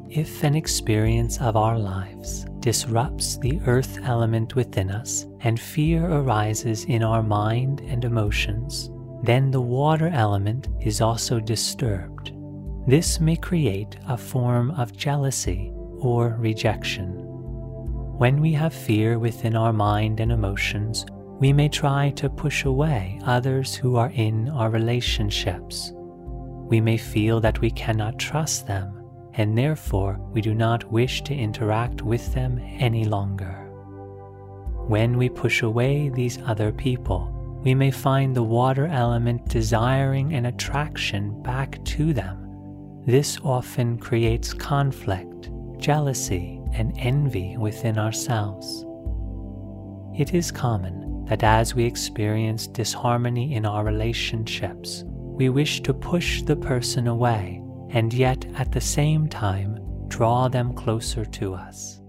If an experience of our lives disrupts the earth element within us and fear arises in our mind and emotions, then the water element is also disturbed. This may create a form of jealousy or rejection. When we have fear within our mind and emotions, we may try to push away others who are in our relationships. We may feel that we cannot trust them, and therefore we do not wish to interact with them any longer. When we push away these other people, we may find the water element desiring an attraction back to them. This often creates conflict, jealousy, and envy within ourselves. It is common that as we experience disharmony in our relationships, we wish to push the person away and yet at the same time draw them closer to us.